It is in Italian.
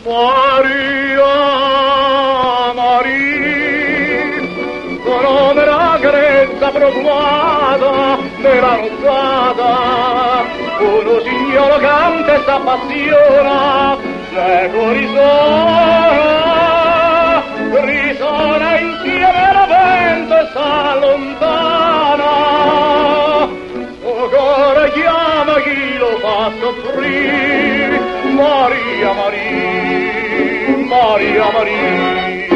Maria, Maria, con una grezza profumata nella rozzata, uno signore canta e s'appassiona, l'eco risona insieme alla vento e s'allontana. O cuore chiama chi lo fa soffrire, Maria, Maria, Maria, Maria.